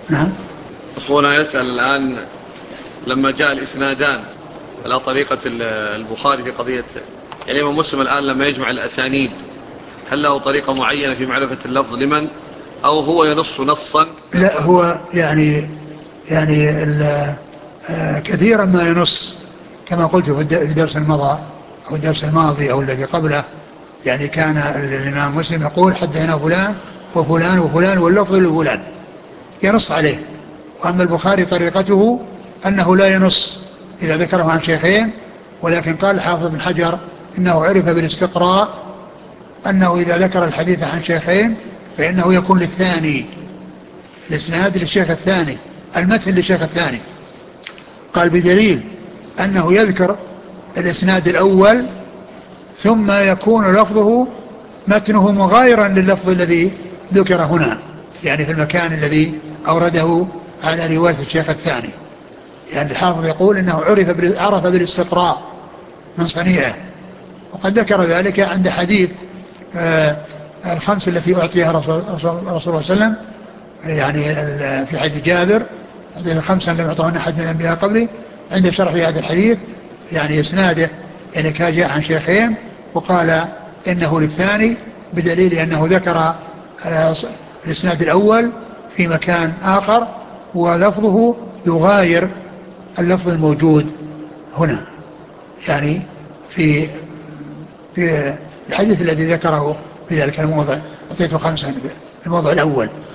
نعم. أخونا يسأل الآن، لما جاء الإسنادان على طريقة البخاري في قضية، يعني الإمام مسلم الآن لما يجمع الأسانيد، هل له طريقة معينة في معرفة اللفظ لمن، أو هو ينص نصا لا، هو يعني كثيرا ما ينص كما قلت في الدرس المضى أو الدرس الماضي أو الذي قبله. يعني كان الإمام مسلم يقول حدثنا فلان وفلان وفلان واللفظ لفلان، ينص عليه. وأما البخاري طريقته أنه لا ينص إذا ذكره عن شيخين، ولكن قال الحافظ بن حجر إنه عرف بالاستقراء أنه إذا ذكر الحديث عن شيخين فإنه يكون للثاني، الإسناد للشيخ الثاني، المتن للشيخ الثاني. قال بدليل أنه يذكر الإسناد الأول ثم يكون لفظه متنه مغايرا لللفظ الذي ذكر هنا، يعني في المكان الذي أورده على رواية الشيخ الثاني. يعني الحافظ يقول إنه عرف بالاستقراء من صنيعه. وقد ذكر ذلك عند حديث الخمس التي أعطيها رسول الله صلى الله عليه وسلم، يعني في حديث جابر، الخمسة لم يعطوهن أحد من الأنبياء قبلي، عند شرح هذا الحديث يعني إسناده يعني كان جاء عن شيخين، وقال إنه للثاني بدليل أنه ذكر الإسناد الأول في مكان آخر ولفظه يغاير اللفظ الموجود هنا، يعني في في الحديث الذي ذكره في ذلك الموضع أعطيته خمسا في الموضع الأول.